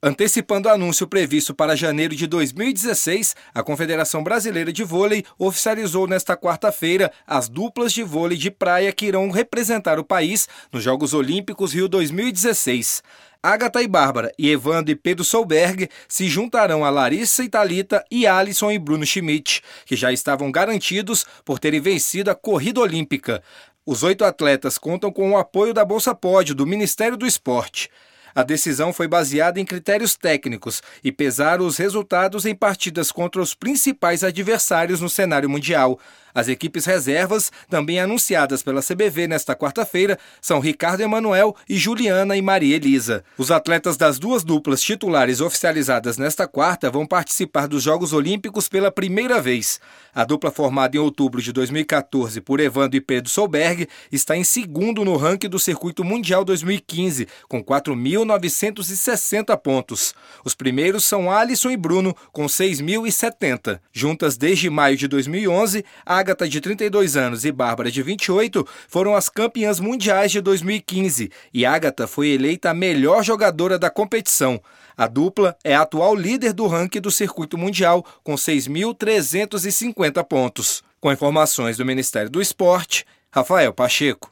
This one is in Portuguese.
Antecipando o anúncio previsto para janeiro de 2016, a Confederação Brasileira de Vôlei oficializou nesta quarta-feira as duplas de vôlei de praia que irão representar o país nos Jogos Olímpicos Rio 2016. Agatha e Bárbara e Evandro e Pedro Solberg se juntarão a Larissa e Thalita e Alisson e Bruno Schmidt, que já estavam garantidos por terem vencido a corrida olímpica. Os 8 atletas contam com o apoio da Bolsa Pódio do Ministério do Esporte. A decisão foi baseada em critérios técnicos e pesaram os resultados em partidas contra os principais adversários no cenário mundial. As equipes reservas, também anunciadas pela CBV nesta quarta-feira, são Ricardo Emanuel e Juliana e Maria Elisa. Os atletas das duas duplas titulares oficializadas nesta quarta vão participar dos Jogos Olímpicos pela primeira vez. A dupla formada em outubro de 2014 por Evandro e Pedro Solberg está em segundo no ranking do Circuito Mundial 2015, com 4.960 pontos. Os primeiros são Alisson e Bruno, com 6.070. Juntas desde maio de 2011, Agatha, de 32 anos, e Bárbara, de 28, foram as campeãs mundiais de 2015 e Agatha foi eleita a melhor jogadora da competição. A dupla é a atual líder do ranking do circuito mundial, com 6.350 pontos. Com informações do Ministério do Esporte, Rafael Pacheco.